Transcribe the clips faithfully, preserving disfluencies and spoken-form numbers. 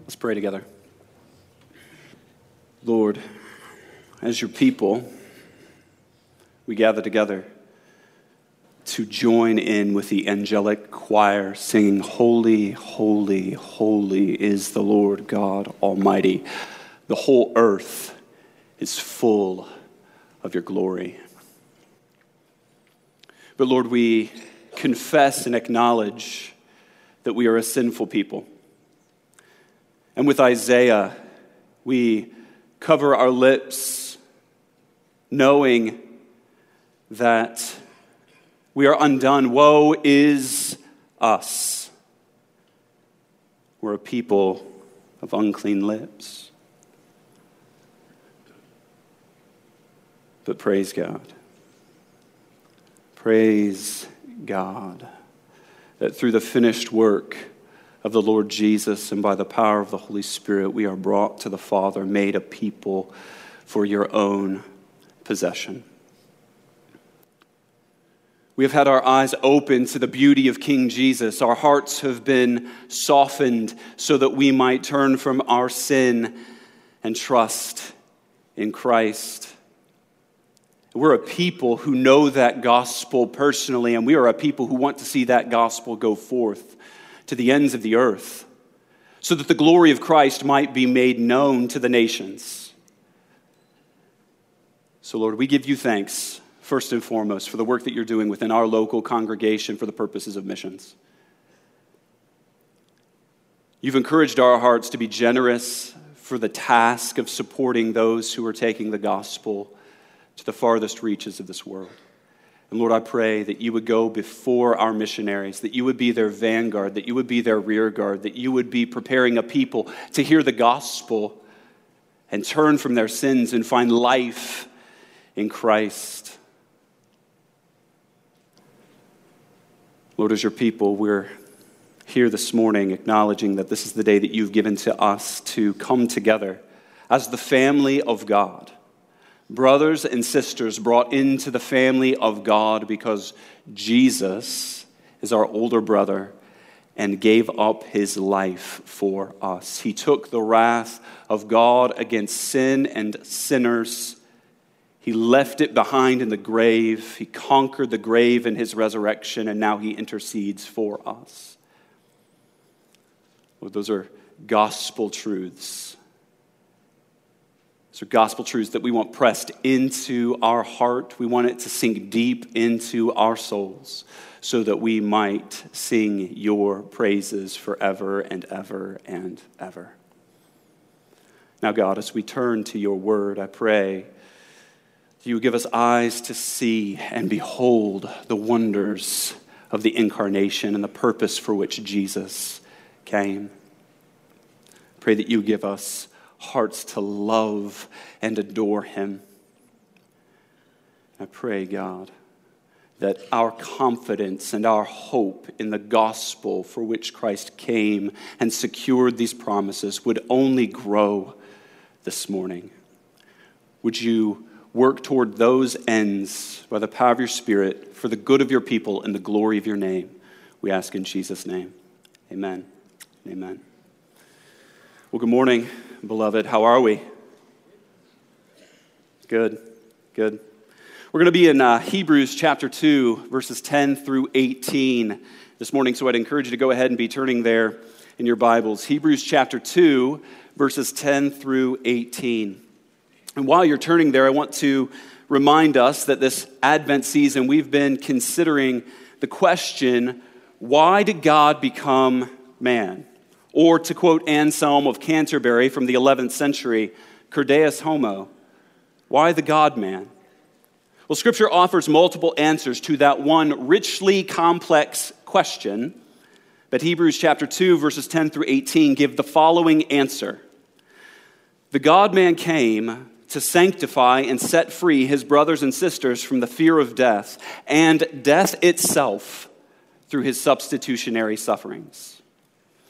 Let's pray together. Lord, as your people, we gather together to join in with the angelic choir singing, "Holy, holy, holy is the Lord God Almighty. The whole earth is full of your glory." But Lord, we confess and acknowledge that we are a sinful people. And with Isaiah, we cover our lips knowing that we are undone. Woe is us. We're a people of unclean lips. But praise God. Praise God that through the finished work of the Lord Jesus and by the power of the Holy Spirit, we are brought to the Father, made a people for your own possession. We have had our eyes open to the beauty of King Jesus. Our hearts have been softened so that we might turn from our sin and trust in Christ. We're a people who know that gospel personally, and we are a people who want to see that gospel go forth to the ends of the earth, so that the glory of Christ might be made known to the nations. So, Lord, we give you thanks, first and foremost, for the work that you're doing within our local congregation for the purposes of missions. You've encouraged our hearts to be generous for the task of supporting those who are taking the gospel to the farthest reaches of this world. And Lord, I pray that you would go before our missionaries, that you would be their vanguard, that you would be their rear guard, that you would be preparing a people to hear the gospel and turn from their sins and find life in Christ. Lord, as your people, we're here this morning acknowledging that this is the day that you've given to us to come together as the family of God. Brothers and sisters brought into the family of God because Jesus is our older brother and gave up his life for us. He took the wrath of God against sin and sinners. He left it behind in the grave. He conquered the grave in his resurrection, and now he intercedes for us. Well, those are gospel truths. So gospel truths that we want pressed into our heart. We want it to sink deep into our souls so that we might sing your praises forever and ever and ever. Now, God, as we turn to your word, I pray that you would give us eyes to see and behold the wonders of the incarnation and the purpose for which Jesus came. Pray that you give us hearts to love and adore him. I pray, God, that our confidence and our hope in the gospel for which Christ came and secured these promises would only grow this morning. Would you work toward those ends by the power of your Spirit for the good of your people and the glory of your name? We ask in Jesus' name. Amen. Amen. Well, good morning, beloved. How are we? Good, good. We're going to be in uh, Hebrews chapter two, verses ten through eighteen this morning, so I'd encourage you to go ahead and be turning there in your Bibles. Hebrews chapter two, verses ten through eighteen. And while you're turning there, I want to remind us that this Advent season, we've been considering the question, why did God become man? Or to quote Anselm of Canterbury from the eleventh century, Cur Deus homo, why the God-man? Well, Scripture offers multiple answers to that one richly complex question, but Hebrews chapter two, verses ten through eighteen give the following answer. The God-man came to sanctify and set free his brothers and sisters from the fear of death and death itself through his substitutionary sufferings.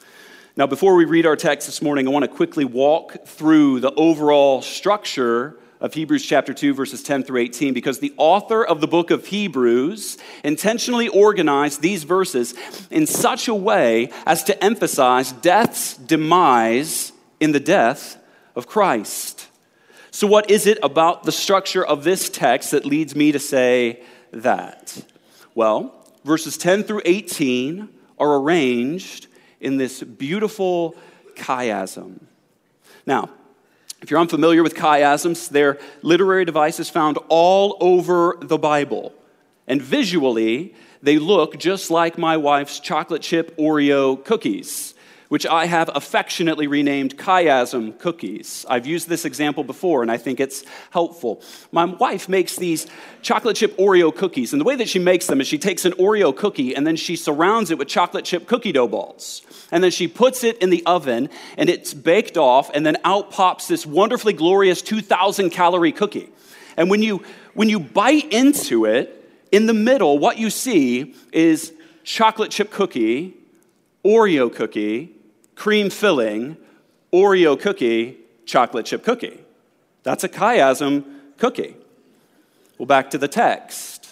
Now, before we read our text this morning, I want to quickly walk through the overall structure of Hebrews chapter two, verses ten through eighteen, because the author of the book of Hebrews intentionally organized these verses in such a way as to emphasize death's demise in the death of Christ. So what is it about the structure of this text that leads me to say that? Well, verses ten through eighteen are arranged in this beautiful chiasm. Now, if you're unfamiliar with chiasms, they're literary devices found all over the Bible. And visually, they look just like my wife's chocolate chip Oreo cookies, which I have affectionately renamed chiasm cookies. I've used this example before, and I think it's helpful. My wife makes these chocolate chip Oreo cookies, and the way that she makes them is she takes an Oreo cookie, and then she surrounds it with chocolate chip cookie dough balls. And then she puts it in the oven, and it's baked off, and then out pops this wonderfully glorious two thousand calorie cookie. And when you, when you bite into it, in the middle, what you see is chocolate chip cookie, Oreo cookie, cream filling, Oreo cookie, chocolate chip cookie. That's a chiasm cookie. Well, back to the text.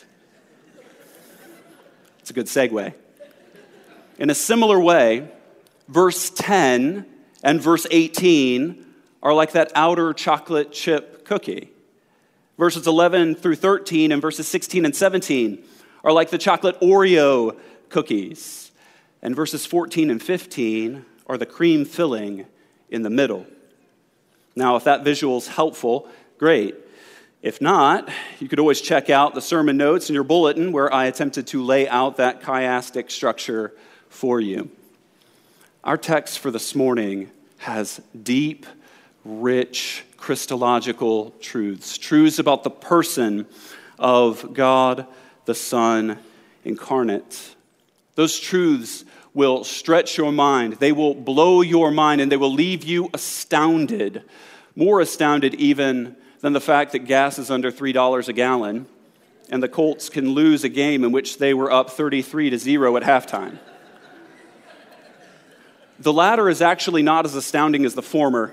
It's a good segue. In a similar way, verse ten and verse eighteen are like that outer chocolate chip cookie. Verses eleven through thirteen and verses sixteen and seventeen are like the chocolate Oreo cookies. And verses fourteen and fifteen are the cream filling in the middle. Now, if that visual is helpful, great. If not, you could always check out the sermon notes in your bulletin where I attempted to lay out that chiastic structure for you. Our text for this morning has deep, rich, Christological truths, truths about the person of God the Son incarnate. Those truths will stretch your mind. They will blow your mind, and they will leave you astounded, more astounded even than the fact that gas is under three dollars a gallon and the Colts can lose a game in which they were up thirty-three to zero at halftime. The latter is actually not as astounding as the former.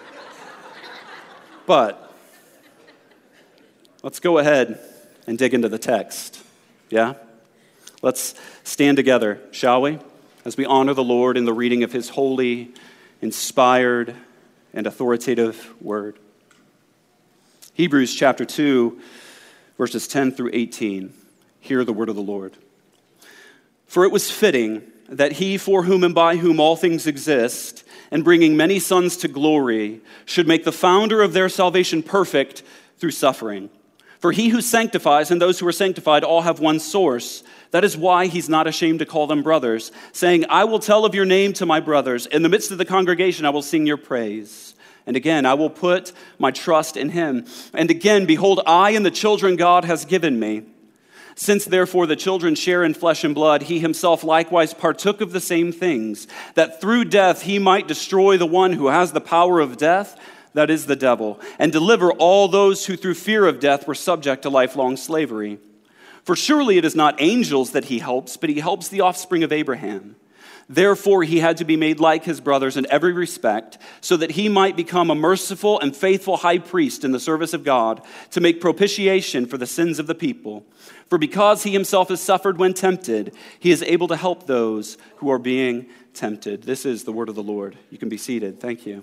But let's go ahead and dig into the text. Yeah? Let's stand together, shall we? As we honor the Lord in the reading of his holy, inspired, and authoritative word. Hebrews chapter two, verses ten through eighteen. Hear the word of the Lord. For it was fitting that he for whom and by whom all things exist, and bringing many sons to glory, should make the founder of their salvation perfect through suffering. For he who sanctifies and those who are sanctified all have one source. That is why he's not ashamed to call them brothers, saying, I will tell of your name to my brothers. In the midst of the congregation I will sing your praise. And again, I will put my trust in him. And again, behold, I and the children God has given me. Since therefore the children share in flesh and blood, he himself likewise partook of the same things, that through death he might destroy the one who has the power of death, that is the devil, and deliver all those who through fear of death were subject to lifelong slavery. For surely it is not angels that he helps, but he helps the offspring of Abraham. Therefore he had to be made like his brothers in every respect, so that he might become a merciful and faithful high priest in the service of God, to make propitiation for the sins of the people. For because he himself has suffered when tempted, he is able to help those who are being tempted. This is the word of the Lord. You can be seated. Thank you.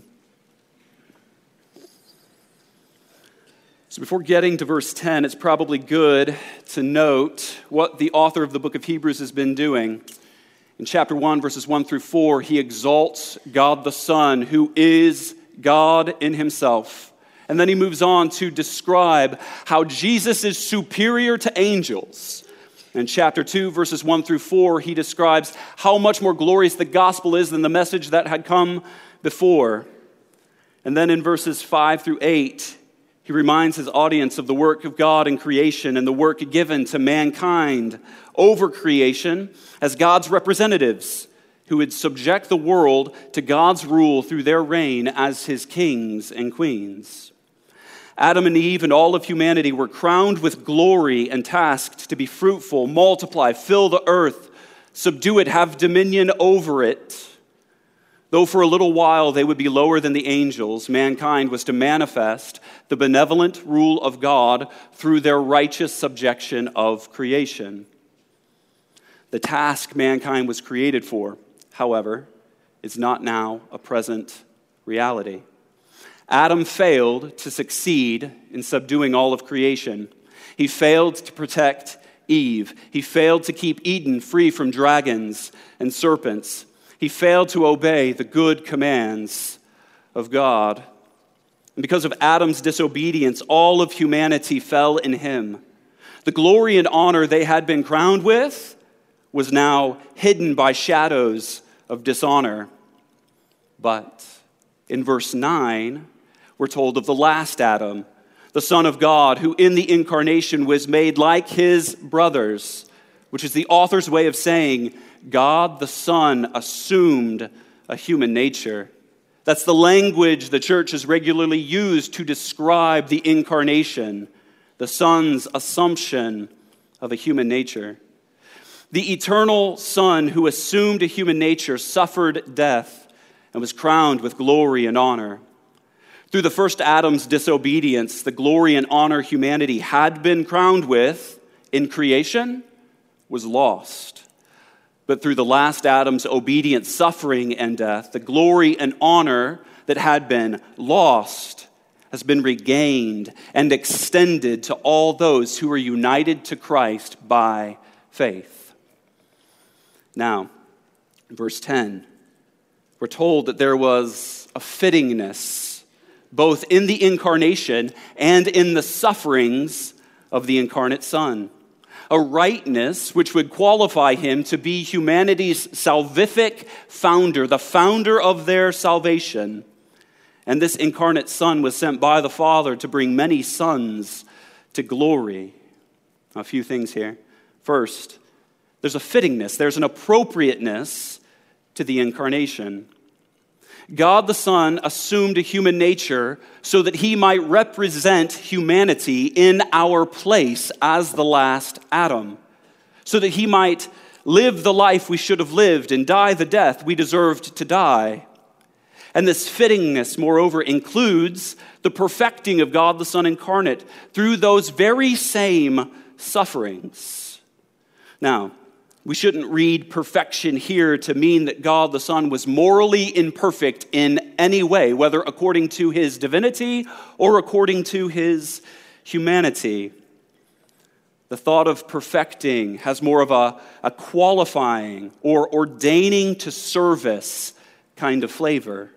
So before getting to verse ten, it's probably good to note what the author of the book of Hebrews has been doing. In chapter one, verses one through four, he exalts God the Son, who is God in himself. And then he moves on to describe how Jesus is superior to angels. In chapter two, verses one through four, he describes how much more glorious the gospel is than the message that had come before. And then in verses five through eight, he reminds his audience of the work of God in creation and the work given to mankind over creation as God's representatives who would subject the world to God's rule through their reign as his kings and queens. Adam and Eve and all of humanity were crowned with glory and tasked to be fruitful, multiply, fill the earth, subdue it, have dominion over it. Though for a little while they would be lower than the angels, mankind was to manifest the benevolent rule of God through their righteous subjection of creation. The task mankind was created for, however, is not now a present reality. Adam failed to succeed in subduing all of creation. He failed to protect Eve. He failed to keep Eden free from dragons and serpents. He failed to obey the good commands of God. And because of Adam's disobedience, all of humanity fell in him. The glory and honor they had been crowned with was now hidden by shadows of dishonor. But in verse nine, we're told of the last Adam, the Son of God, who in the incarnation was made like his brothers, which is the author's way of saying God the Son assumed a human nature. That's the language the church has regularly used to describe the incarnation, the Son's assumption of a human nature. The eternal Son who assumed a human nature suffered death and was crowned with glory and honor. Through the first Adam's disobedience, the glory and honor humanity had been crowned with in creation was lost. But through the last Adam's obedient suffering and death, the glory and honor that had been lost has been regained and extended to all those who are united to Christ by faith. Now, in verse ten, we're told that there was a fittingness both in the incarnation and in the sufferings of the incarnate Son. A rightness which would qualify him to be humanity's salvific founder, the founder of their salvation. And this incarnate Son was sent by the Father to bring many sons to glory. A few things here. First, there's a fittingness, there's an appropriateness to the incarnation. God the Son assumed a human nature so that he might represent humanity in our place as the last Adam, so that he might live the life we should have lived and die the death we deserved to die. And this fittingness, moreover, includes the perfecting of God the Son incarnate through those very same sufferings. Now, we shouldn't read perfection here to mean that God the Son was morally imperfect in any way, whether according to his divinity or according to his humanity. The thought of perfecting has more of a, a qualifying or ordaining to service kind of flavor.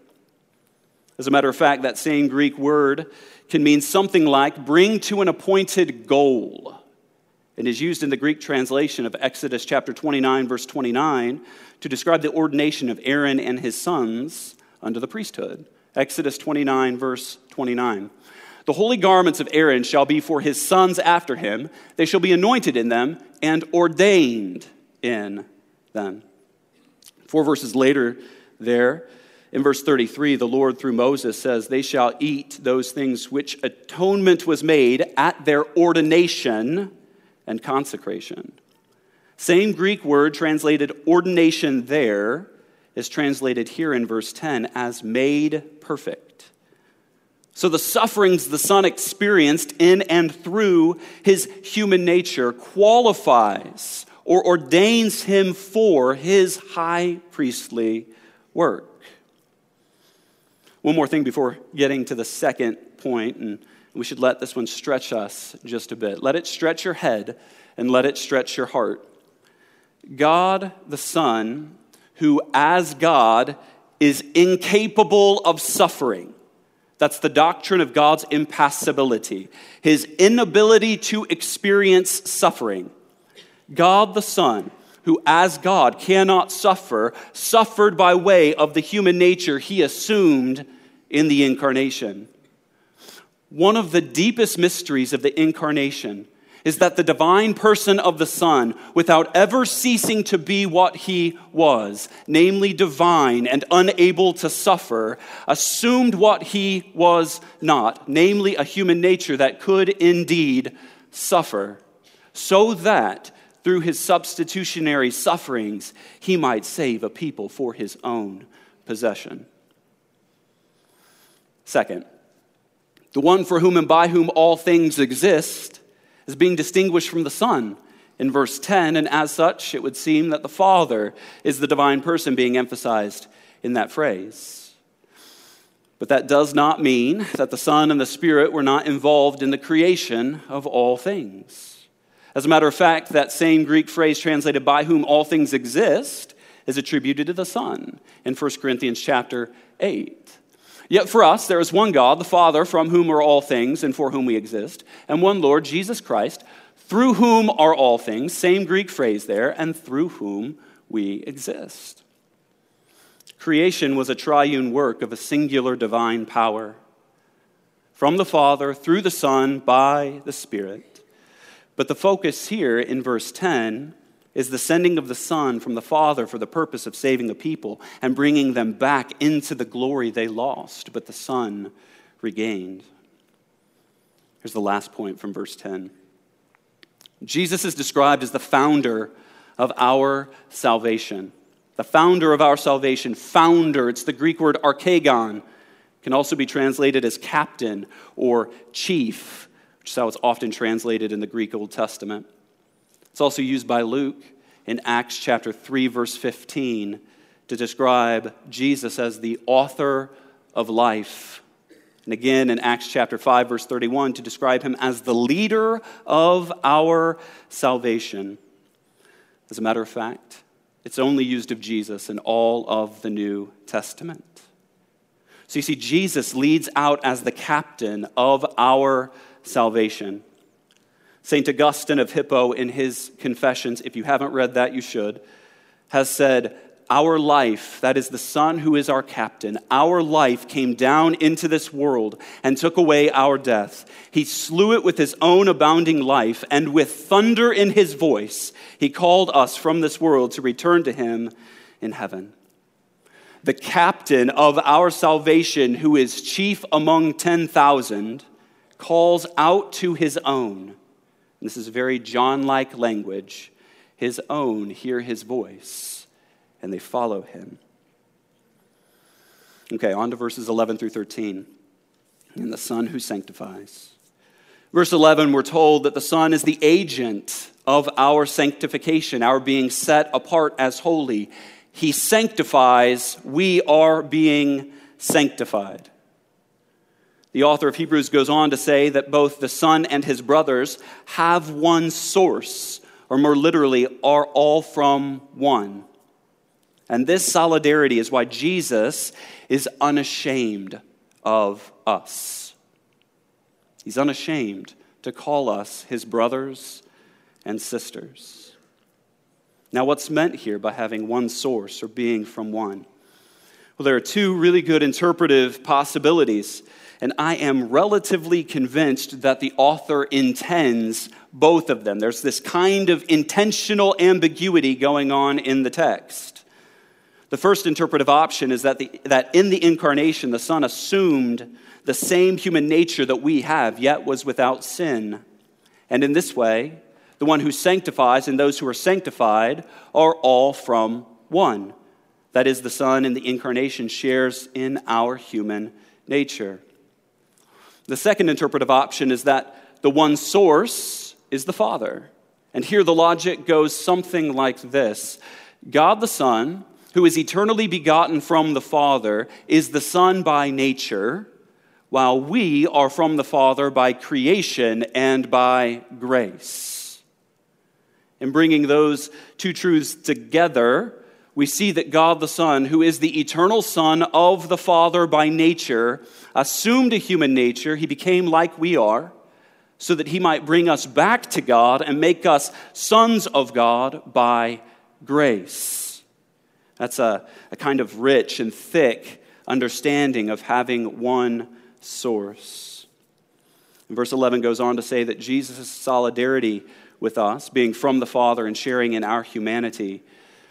As a matter of fact, that same Greek word can mean something like bring to an appointed goal, and is used in the Greek translation of Exodus chapter twenty-nine, verse twenty-nine, to describe the ordination of Aaron and his sons under the priesthood. Exodus twenty-nine, verse twenty-nine. The holy garments of Aaron shall be for his sons after him. They shall be anointed in them and ordained in them. Four verses later there, in verse thirty-three, the Lord through Moses says, they shall eat those things which atonement was made at their ordination and consecration. Same Greek word translated ordination there is translated here in verse ten as made perfect. So the sufferings the Son experienced in and through his human nature qualifies or ordains him for his high priestly work. One more thing before getting to the second point, and we should let this one stretch us just a bit. Let it stretch your head and let it stretch your heart. God the Son, who as God is incapable of suffering. That's the doctrine of God's impassibility, his inability to experience suffering. God the Son, who as God cannot suffer, suffered by way of the human nature he assumed in the incarnation. One of the deepest mysteries of the incarnation is that the divine person of the Son, without ever ceasing to be what he was, namely divine and unable to suffer, assumed what he was not, namely a human nature that could indeed suffer, so that through his substitutionary sufferings, he might save a people for his own possession. Second, the one for whom and by whom all things exist is being distinguished from the Son in verse ten, and as such, it would seem that the Father is the divine person being emphasized in that phrase. But that does not mean that the Son and the Spirit were not involved in the creation of all things. As a matter of fact, that same Greek phrase translated by whom all things exist is attributed to the Son in First Corinthians chapter eight. Yet for us, there is one God, the Father, from whom are all things and for whom we exist, and one Lord, Jesus Christ, through whom are all things, same Greek phrase there, and through whom we exist. Creation was a triune work of a singular divine power, from the Father, through the Son, by the Spirit. But the focus here in verse ten is the sending of the Son from the Father for the purpose of saving a people and bringing them back into the glory they lost, but the Son regained. Here's the last point from verse ten. Jesus is described as the founder of our salvation. The founder of our salvation. Founder, it's the Greek word archegon. Can also be translated as captain or chief, which is how it's often translated in the Greek Old Testament. It's also used by Luke in Acts chapter three, verse fifteen, to describe Jesus as the author of life. And again in Acts chapter five, verse thirty-one, to describe him as the leader of our salvation. As a matter of fact, it's only used of Jesus in all of the New Testament. So you see, Jesus leads out as the captain of our salvation. Saint Augustine of Hippo, in his Confessions, if you haven't read that, you should, has said, our life, that is the Son who is our captain, our life came down into this world and took away our death. He slew it with his own abounding life, and with thunder in his voice, he called us from this world to return to him in heaven. The captain of our salvation, who is chief among ten thousand, calls out to his own. This is very John-like language. His own hear his voice, and they follow him. Okay, on to verses eleven through thirteen. And the Son who sanctifies. Verse eleven, we're told that the Son is the agent of our sanctification, our being set apart as holy. He sanctifies, we are being sanctified. The author of Hebrews goes on to say that both the Son and his brothers have one source, or more literally, are all from one. And this solidarity is why Jesus is unashamed of us. He's unashamed to call us his brothers and sisters. Now, what's meant here by having one source or being from one? Well, there are two really good interpretive possibilities. And I am relatively convinced that the author intends both of them. There's this kind of intentional ambiguity going on in the text. The first interpretive option is that, the, that in the incarnation, the Son assumed the same human nature that we have, yet was without sin. And in this way, the one who sanctifies and those who are sanctified are all from one. That is, the Son in the incarnation shares in our human nature. The second interpretive option is that the one source is the Father. And here the logic goes something like this. God the Son, who is eternally begotten from the Father, is the Son by nature, while we are from the Father by creation and by grace. In bringing those two truths together, we see that God the Son, who is the eternal Son of the Father by nature, assumed a human nature. He became like we are, so that he might bring us back to God and make us sons of God by grace. That's a, a kind of rich and thick understanding of having one source. And verse eleven goes on to say that Jesus' solidarity with us, being from the Father and sharing in our humanity,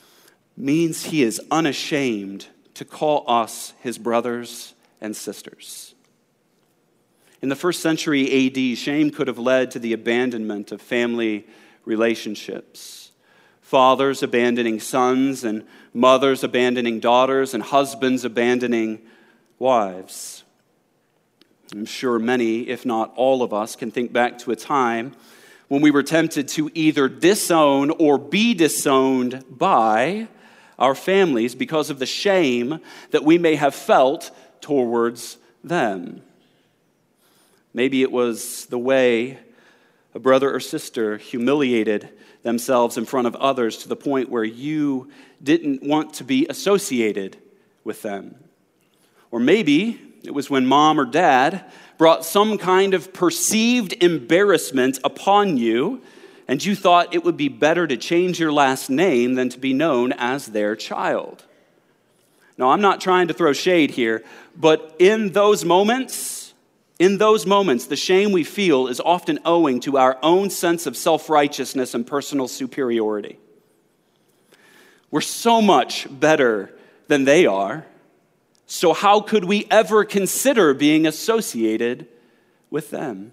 means he is unashamed to call us his brothers and sisters. In the first century A D, shame could have led to the abandonment of family relationships. fathers abandoning sons, and mothers abandoning daughters, and husbands abandoning wives. I'm sure many, if not all of us, can think back to a time when we were tempted to either disown or be disowned by our families because of the shame that we may have felt towards them. Maybe it was the way a brother or sister humiliated themselves in front of others to the point where you didn't want to be associated with them. Or maybe it was when mom or dad brought some kind of perceived embarrassment upon you, and you thought it would be better to change your last name than to be known as their child. Now, I'm not trying to throw shade here, but in those moments, in those moments, the shame we feel is often owing to our own sense of self-righteousness and personal superiority. We're so much better than they are, so how could we ever consider being associated with them?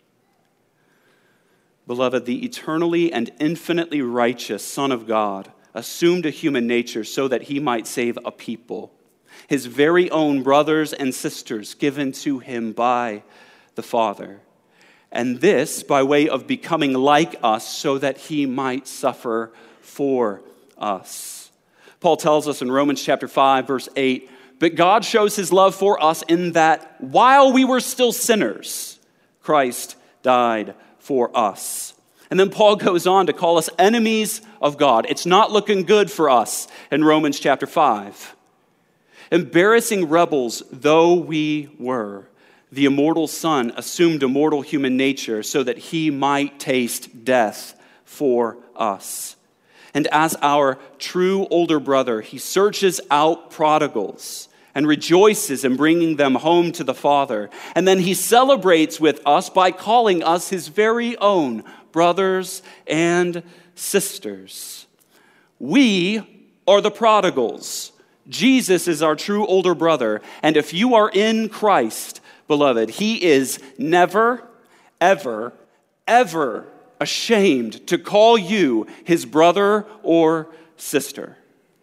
Beloved, the eternally and infinitely righteous Son of God assumed a human nature so that he might save a people, his very own brothers and sisters given to him by the Father. And this by way of becoming like us so that he might suffer for us. Paul tells us in Romans chapter five, verse eight, but God shows his love for us in that while we were still sinners, Christ died for us. And then Paul goes on to call us enemies of God. It's not looking good for us in Romans chapter five. Embarrassing rebels though we were, the immortal Son assumed a mortal human nature so that he might taste death for us. And as our true older brother, he searches out prodigals and rejoices in bringing them home to the Father. And then he celebrates with us by calling us his very own brothers and sisters. We are the prodigals. Jesus is our true older brother. And if you are in Christ, beloved, he is never, ever, ever ashamed to call you his brother or sister.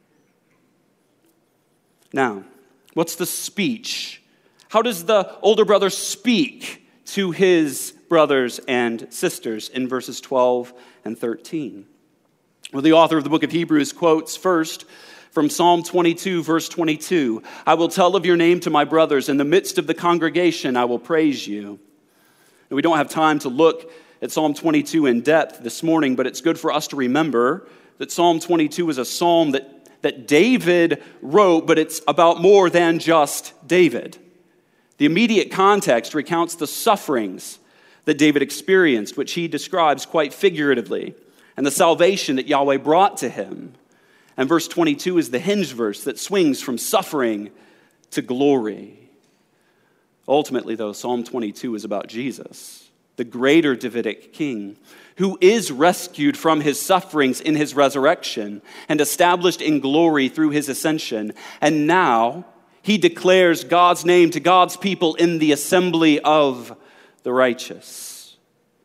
Now, what's the speech? How does the older brother speak to his brothers and sisters in verses twelve and thirteen? Well, the author of the book of Hebrews quotes first from Psalm twenty-two, verse twenty-two, I will tell of your name to my brothers. In the midst of the congregation, I will praise you. And we don't have time to look at Psalm twenty-two in depth this morning, but it's good for us to remember that Psalm twenty-two is a psalm that that David wrote, but it's about more than just David. The immediate context recounts the sufferings that David experienced, which he describes quite figuratively, and the salvation that Yahweh brought to him. And verse twenty-two is the hinge verse that swings from suffering to glory. Ultimately, though, Psalm twenty-two is about Jesus, the greater Davidic king, who is rescued from his sufferings in his resurrection and established in glory through his ascension. And now he declares God's name to God's people in the assembly of the righteous.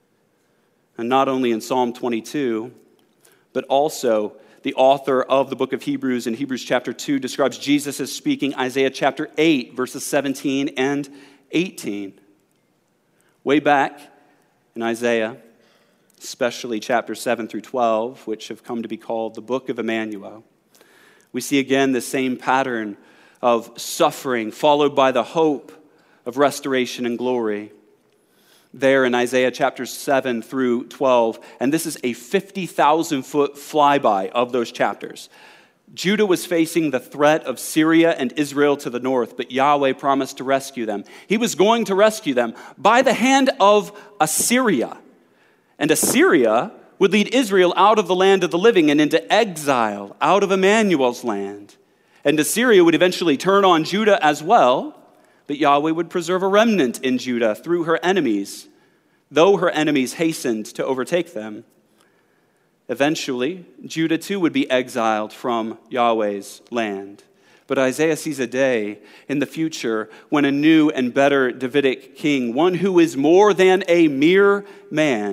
And not only in Psalm twenty-two, but also the author of the book of Hebrews in Hebrews chapter two describes Jesus as speaking Isaiah chapter eight, verses seventeen and eighteen. Way back in Isaiah, especially chapters seven through twelve, which have come to be called the book of Emmanuel, we see again the same pattern of suffering followed by the hope of restoration and glory. There in Isaiah chapters seven through twelve, and this is a fifty thousand foot flyby of those chapters. Judah was facing the threat of Syria and Israel to the north, but Yahweh promised to rescue them. He was going to rescue them by the hand of Assyria. And Assyria would lead Israel out of the land of the living and into exile, out of Emmanuel's land. And Assyria would eventually turn on Judah as well, but Yahweh would preserve a remnant in Judah through her enemies, though her enemies hastened to overtake them. Eventually, Judah too would be exiled from Yahweh's land. But Isaiah sees a day in the future when a new and better Davidic king, one who is more than a mere man,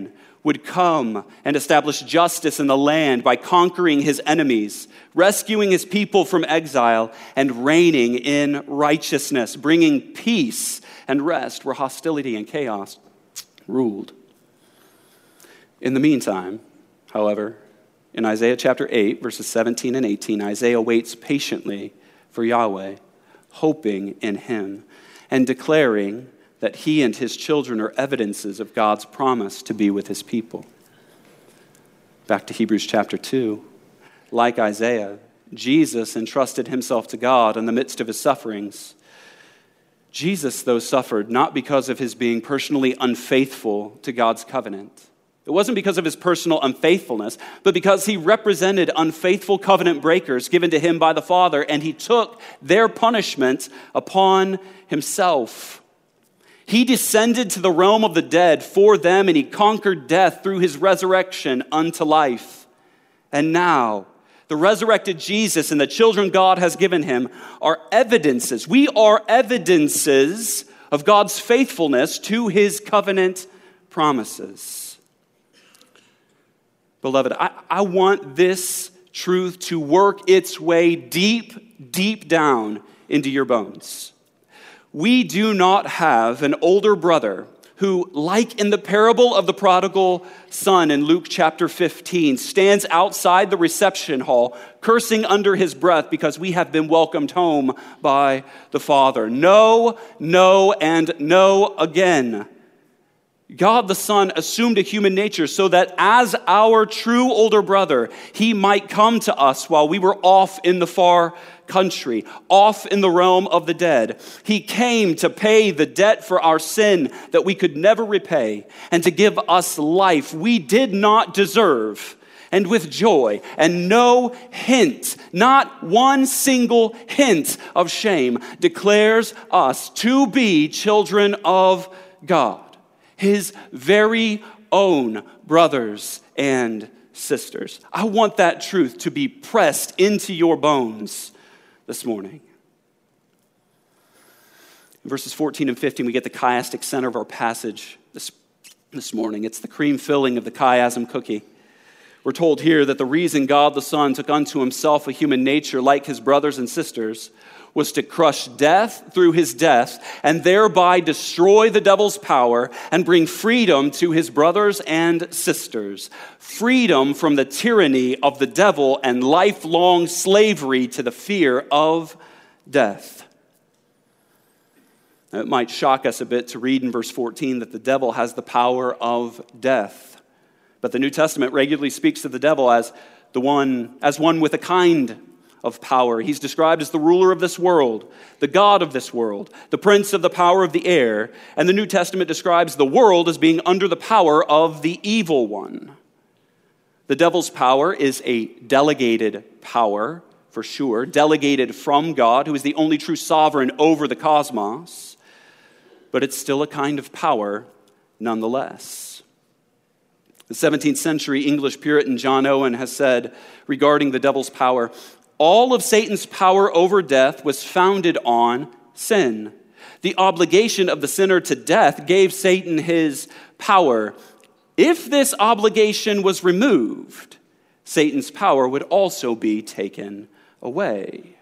would come and establish justice in the land by conquering his enemies, rescuing his people from exile, and reigning in righteousness, bringing peace and rest where hostility and chaos ruled. In the meantime, however, in Isaiah chapter eight, verses seventeen and eighteen, Isaiah waits patiently for Yahweh, hoping in him, and declaring that he and his children are evidences of God's promise to be with his people. Back to Hebrews chapter two. Like Isaiah, Jesus entrusted himself to God in the midst of his sufferings. Jesus, though, suffered not because of his being personally unfaithful to God's covenant. It wasn't because of his personal unfaithfulness, but because he represented unfaithful covenant breakers given to him by the Father, and he took their punishment upon himself. He descended to the realm of the dead for them, and he conquered death through his resurrection unto life. And now, the resurrected Jesus and the children God has given him are evidences. We are evidences of God's faithfulness to his covenant promises. Beloved, I, I want this truth to work its way deep, deep down into your bones. We do not have an older brother who, like in the parable of the prodigal son in Luke chapter fifteen, stands outside the reception hall, cursing under his breath because we have been welcomed home by the Father. No, no, and no again. God the Son assumed a human nature so that as our true older brother, he might come to us while we were off in the far country, off in the realm of the dead. He came to pay the debt for our sin that we could never repay and to give us life we did not deserve, and with joy and no hint, not one single hint of shame, declares us to be children of God, his very own brothers and sisters. I want that truth to be pressed into your bones this morning. In verses fourteen and fifteen, we get the chiastic center of our passage this, this morning. It's the cream filling of the chiasm cookie. We're told here that the reason God the Son took unto himself a human nature like his brothers and sisters was to crush death through his death and thereby destroy the devil's power and bring freedom to his brothers and sisters. Freedom from the tyranny of the devil and lifelong slavery to the fear of death. Now, it might shock us a bit to read in verse fourteen that the devil has the power of death. But the New Testament regularly speaks of the devil as the one, as one with a kind of power. He's described as the ruler of this world, the god of this world, the prince of the power of the air, and the New Testament describes the world as being under the power of the evil one. The devil's power is a delegated power, for sure, delegated from God, who is the only true sovereign over the cosmos, but it's still a kind of power nonetheless. The seventeenth century English Puritan John Owen has said regarding the devil's power, all of Satan's power over death was founded on sin. The obligation of the sinner to death gave Satan his power. If this obligation was removed, Satan's power would also be taken away.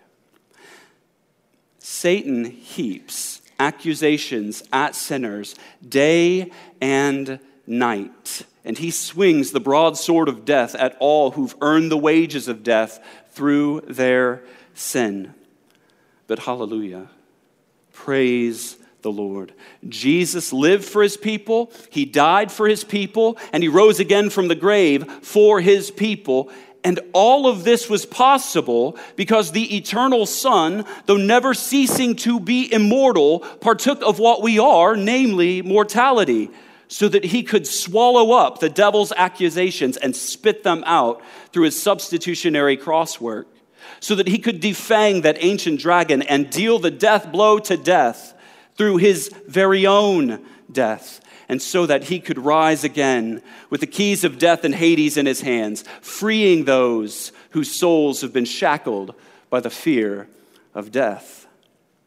Satan heaps accusations at sinners day and night, and he swings the broadsword of death at all who've earned the wages of death through their sin. But hallelujah, praise the Lord. Jesus lived for his people, he died for his people, and he rose again from the grave for his people. And all of this was possible because the eternal Son, though never ceasing to be immortal, partook of what we are, namely mortality, so that he could swallow up the devil's accusations and spit them out through his substitutionary cross work, so that he could defang that ancient dragon and deal the death blow to death through his very own death, and so that he could rise again with the keys of death and Hades in his hands, freeing those whose souls have been shackled by the fear of death.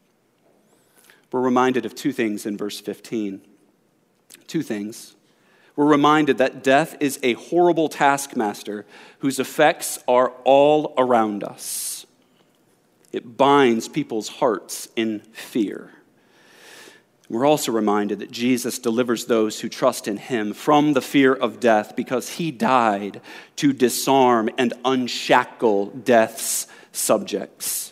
We're reminded of two things in verse fifteen. Two things. we're reminded that death is a horrible taskmaster whose effects are all around us. It binds people's hearts in fear. We're also reminded that Jesus delivers those who trust in him from the fear of death because he died to disarm and unshackle death's subjects.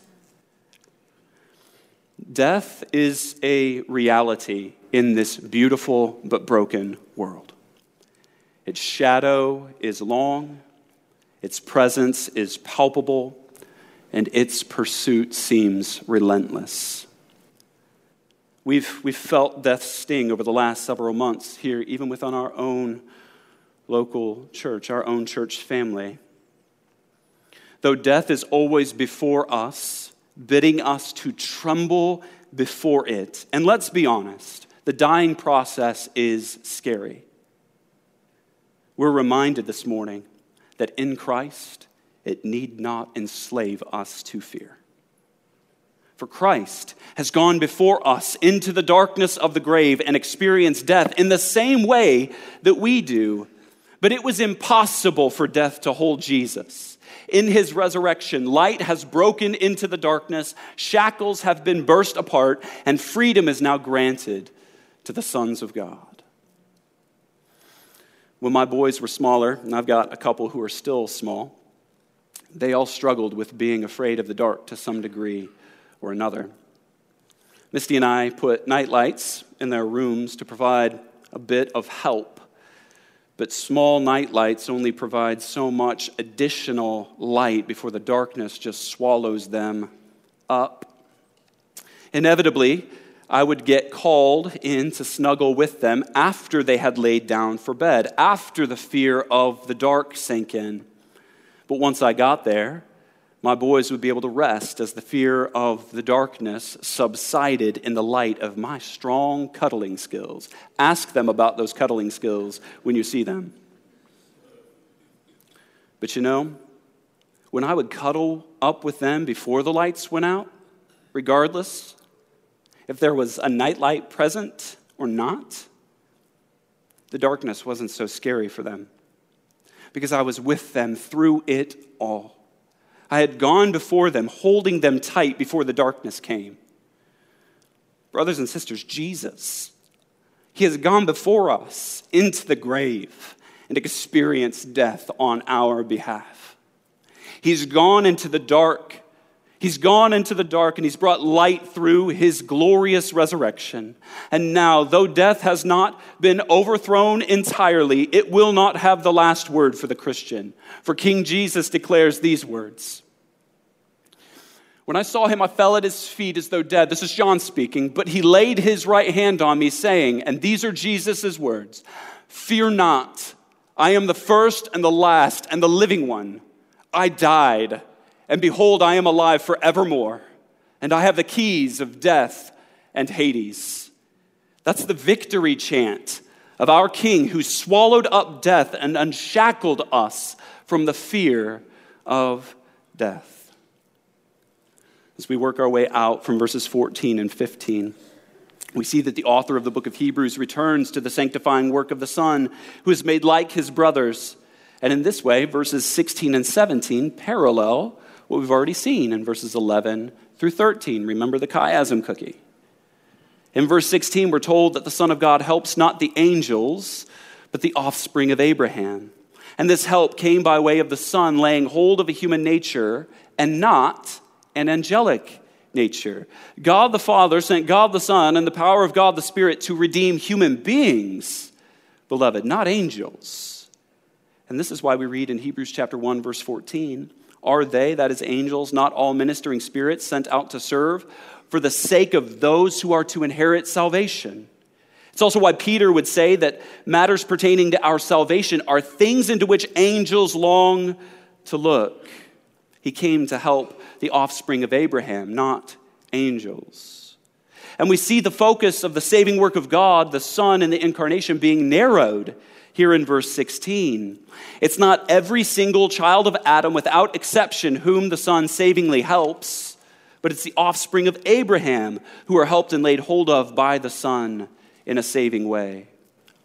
Death is a reality in this beautiful but broken world. Its shadow is long, its presence is palpable, and its pursuit seems relentless. We've, we've felt death's sting over the last several months here, even within our own local church, our own church family. Though death is always before us, bidding us to tremble before it. And let's be honest, the dying process is scary. We're reminded this morning that in Christ, it need not enslave us to fear. For Christ has gone before us into the darkness of the grave and experienced death in the same way that we do. But it was impossible for death to hold Jesus. In his resurrection, light has broken into the darkness, shackles have been burst apart, and freedom is now granted to the sons of God. When my boys were smaller, and I've got a couple who are still small, they all struggled with being afraid of the dark to some degree or another. Misty and I put night lights in their rooms to provide a bit of help, but small night lights only provide so much additional light before the darkness just swallows them up. Inevitably, I would get called in to snuggle with them after they had laid down for bed, after the fear of the dark sank in. But once I got there, my boys would be able to rest as the fear of the darkness subsided in the light of my strong cuddling skills. Ask them about those cuddling skills when you see them. But you know, when I would cuddle up with them before the lights went out, regardless if there was a nightlight present or not, the darkness wasn't so scary for them because I was with them through it all. I had gone before them, holding them tight before the darkness came. Brothers and sisters, Jesus, he has gone before us into the grave and experienced death on our behalf. He's gone into the dark. He's gone into the dark and he's brought light through his glorious resurrection. And now, though death has not been overthrown entirely, it will not have the last word for the Christian. For King Jesus declares these words. When I saw him, I fell at his feet as though dead. This is John speaking. But he laid his right hand on me, saying, and these are Jesus' words, fear not, I am the first and the last and the living one. I died, and behold, I am alive forevermore, and I have the keys of death and Hades. That's the victory chant of our King who swallowed up death and unshackled us from the fear of death. As we work our way out from verses fourteen and fifteen, we see that the author of the book of Hebrews returns to the sanctifying work of the Son, who is made like his brothers. And in this way, verses sixteen and seventeen parallel what we've already seen in verses eleven through thirteen. Remember the chiasm cookie. In verse sixteen, we're told that the Son of God helps not the angels, but the offspring of Abraham. And this help came by way of the Son laying hold of a human nature and not an angelic nature. God the Father sent God the Son and the power of God the Spirit to redeem human beings, beloved, not angels. And this is why we read in Hebrews chapter one, verse fourteen, are they, that is angels, not all ministering spirits sent out to serve for the sake of those who are to inherit salvation? It's also why Peter would say that matters pertaining to our salvation are things into which angels long to look. He came to help the offspring of Abraham, not angels. And we see the focus of the saving work of God, the Son, and the incarnation being narrowed here in verse sixteen. It's not every single child of Adam without exception whom the Son savingly helps, but it's the offspring of Abraham who are helped and laid hold of by the Son in a saving way.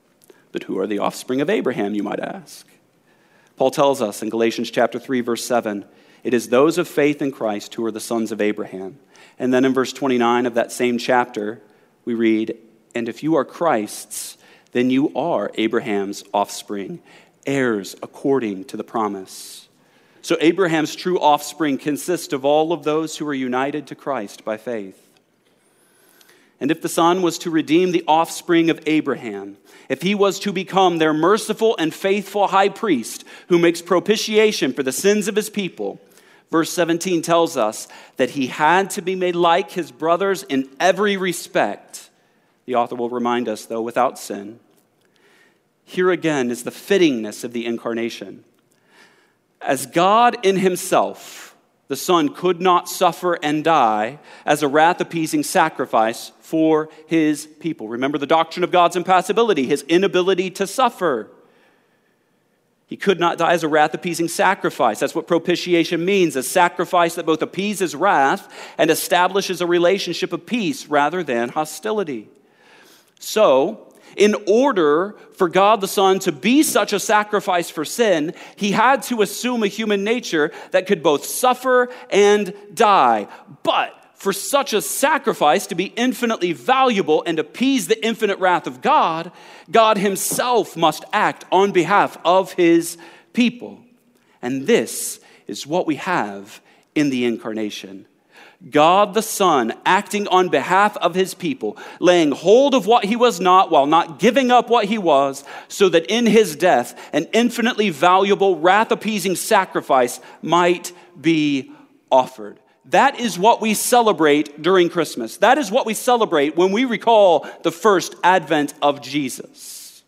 But who are the offspring of Abraham, you might ask? Paul tells us in Galatians chapter three, verse seven, it is those of faith in Christ who are the sons of Abraham. And then in verse twenty-nine of that same chapter, we read, and if you are Christ's, then you are Abraham's offspring, heirs according to the promise. So Abraham's true offspring consists of all of those who are united to Christ by faith. And if the Son was to redeem the offspring of Abraham, if he was to become their merciful and faithful high priest who makes propitiation for the sins of his people, verse seventeen tells us that he had to be made like his brothers in every respect. The author will remind us, though, without sin. Here again is the fittingness of the incarnation. As God in himself, the Son could not suffer and die as a wrath-appeasing sacrifice for his people. Remember the doctrine of God's impassibility, his inability to suffer. He could not die as a wrath-appeasing sacrifice. That's what propitiation means, a sacrifice that both appeases wrath and establishes a relationship of peace rather than hostility. So, in order for God the Son to be such a sacrifice for sin, he had to assume a human nature that could both suffer and die. But for such a sacrifice to be infinitely valuable and appease the infinite wrath of God, God himself must act on behalf of his people. And this is what we have in the incarnation. God the Son acting on behalf of his people, laying hold of what he was not while not giving up what he was, so that in his death an infinitely valuable wrath-appeasing sacrifice might be offered. That is what we celebrate during Christmas. That is what we celebrate when we recall the first advent of Jesus.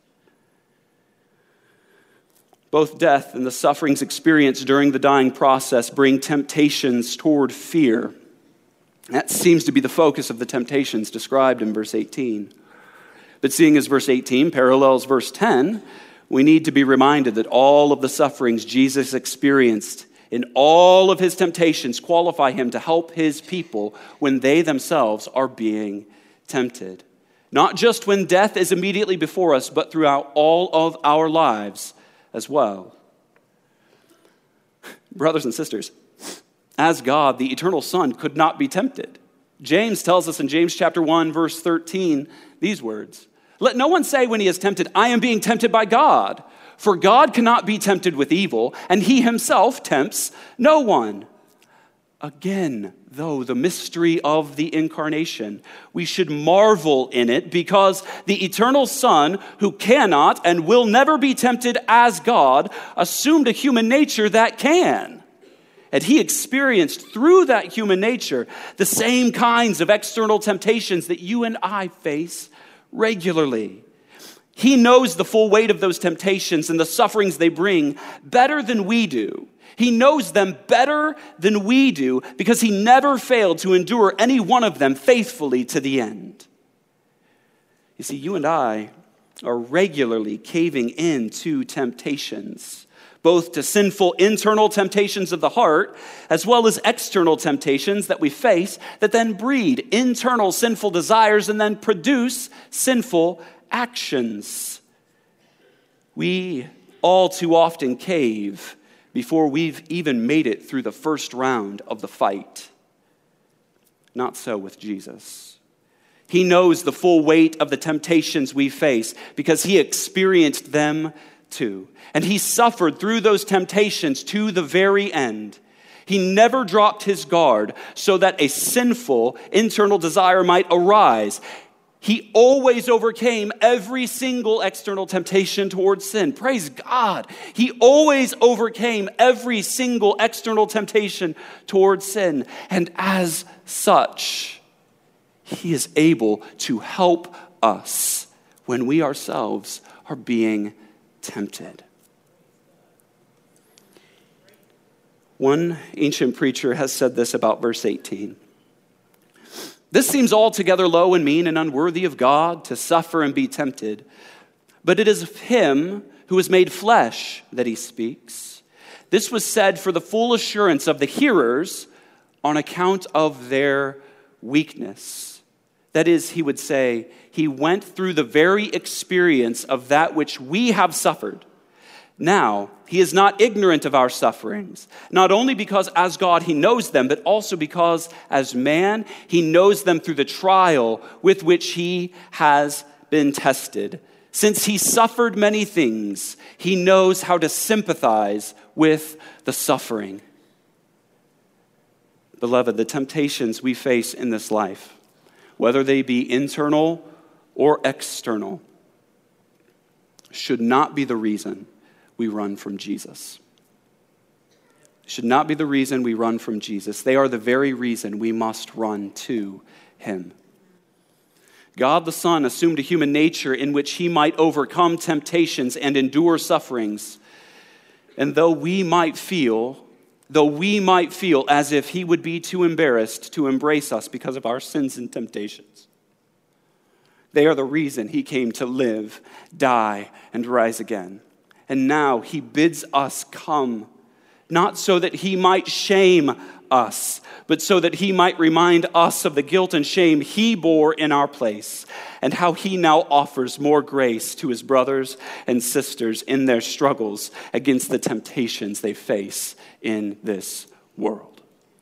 Both death and the sufferings experienced during the dying process bring temptations toward fear. That seems to be the focus of the temptations described in verse eighteen. But seeing as verse eighteen parallels verse ten, we need to be reminded that all of the sufferings Jesus experienced in all of his temptations qualify him to help his people when they themselves are being tempted. Not just when death is immediately before us, but throughout all of our lives as well. Brothers and sisters, as God, the eternal Son could not be tempted. James tells us in James chapter one, verse thirteen, these words, let no one say when he is tempted, I am being tempted by God. For God cannot be tempted with evil, and he himself tempts no one. Again, though, the mystery of the incarnation, we should marvel in it because the eternal Son, who cannot and will never be tempted as God, assumed a human nature that can. And he experienced through that human nature the same kinds of external temptations that you and I face regularly. He knows the full weight of those temptations and the sufferings they bring better than we do. He knows them better than we do because he never failed to endure any one of them faithfully to the end. You see, you and I are regularly caving into temptations, both to sinful internal temptations of the heart, as well as external temptations that we face that then breed internal sinful desires and then produce sinful actions. We all too often cave before we've even made it through the first round of the fight. Not so with Jesus. He knows the full weight of the temptations we face because he experienced them too. And he suffered through those temptations to the very end. He never dropped his guard so that a sinful internal desire might arise. He always overcame every single external temptation towards sin. Praise God. He always overcame every single external temptation towards sin. And as such, he is able to help us when we ourselves are being tempted. One ancient preacher has said this about verse eighteen. This seems altogether low and mean and unworthy of God to suffer and be tempted, but it is of him who is made flesh that he speaks. This was said for the full assurance of the hearers on account of their weakness. That is, he would say, he went through the very experience of that which we have suffered. Now, he is not ignorant of our sufferings, not only because as God he knows them, but also because as man he knows them through the trial with which he has been tested. Since he suffered many things, he knows how to sympathize with the suffering. Beloved, the temptations we face in this life, whether they be internal or external, should not be the reason we run from Jesus. Should not be the reason we run from Jesus. They are the very reason we must run to him. God the Son assumed a human nature in which he might overcome temptations and endure sufferings. And though we might feel, though we might feel as if he would be too embarrassed to embrace us because of our sins and temptations, they are the reason he came to live, die, and rise again. And now he bids us come, not so that he might shame us, but so that he might remind us of the guilt and shame he bore in our place, and how he now offers more grace to his brothers and sisters in their struggles against the temptations they face in this world.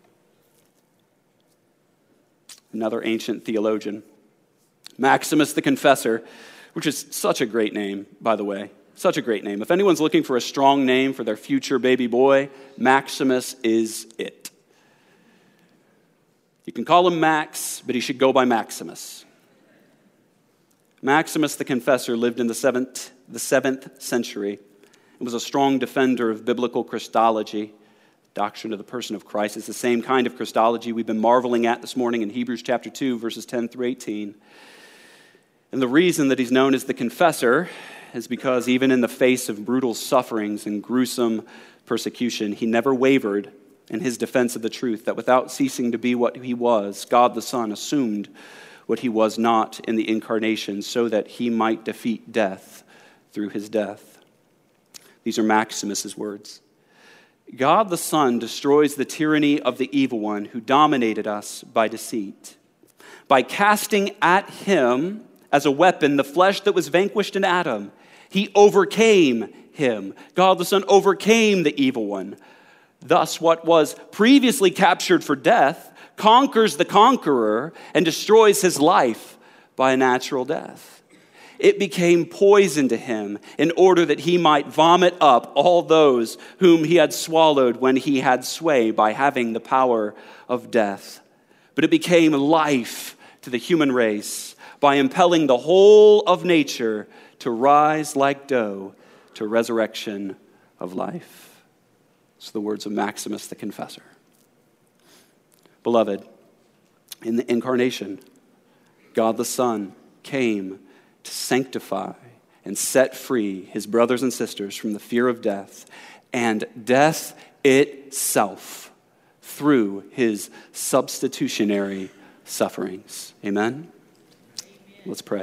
Another ancient theologian, Maximus the Confessor, which is such a great name, by the way. Such a great name. If anyone's looking for a strong name for their future baby boy, Maximus is it. You can call him Max, but he should go by Maximus. Maximus the Confessor lived in the seventh, the seventh century and was a strong defender of biblical Christology. Doctrine of the person of Christ is the same kind of Christology we've been marveling at this morning in Hebrews chapter two, verses ten through eighteen. And the reason that he's known as the Confessor is because even in the face of brutal sufferings and gruesome persecution, he never wavered in his defense of the truth, that without ceasing to be what he was, God the Son assumed what he was not in the incarnation so that he might defeat death through his death. These are Maximus's words. God the Son destroys the tyranny of the evil one who dominated us by deceit. By casting at him as a weapon the flesh that was vanquished in Adam, he overcame him. God the Son overcame the evil one. Thus, what was previously captured for death conquers the conqueror and destroys his life by a natural death. It became poison to him in order that he might vomit up all those whom he had swallowed when he had sway by having the power of death. But it became life to the human race by impelling the whole of nature to rise like dough to resurrection of life. It's the words of Maximus the Confessor. Beloved, in the incarnation, God the Son came to sanctify and set free his brothers and sisters from the fear of death and death itself through his substitutionary sufferings. Amen? Amen. Let's pray.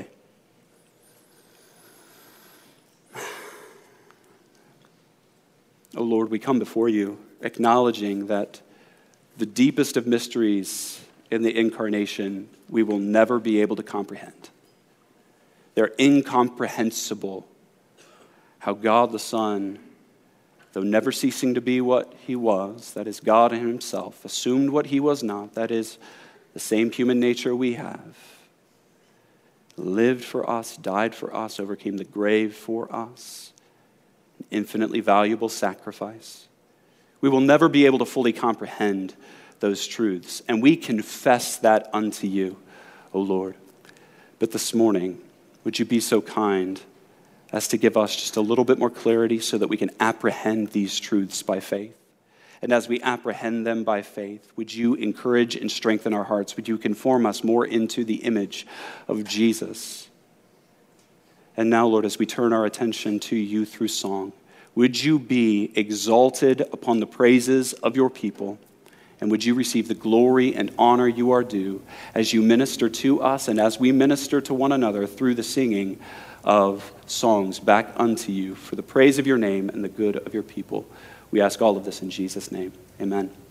Oh Lord, we come before you acknowledging that the deepest of mysteries in the incarnation we will never be able to comprehend. They're incomprehensible. How God the Son, though never ceasing to be what he was, that is God in himself, assumed what he was not, that is the same human nature we have, lived for us, died for us, overcame the grave for us, an infinitely valuable sacrifice. We will never be able to fully comprehend those truths, and we confess that unto you, O Lord. But this morning, would you be so kind as to give us just a little bit more clarity so that we can apprehend these truths by faith? And as we apprehend them by faith, would you encourage and strengthen our hearts? Would you conform us more into the image of Jesus? And now, Lord, as we turn our attention to you through song, would you be exalted upon the praises of your people? And would you receive the glory and honor you are due as you minister to us and as we minister to one another through the singing of songs back unto you for the praise of your name and the good of your people. We ask all of this in Jesus' name. Amen.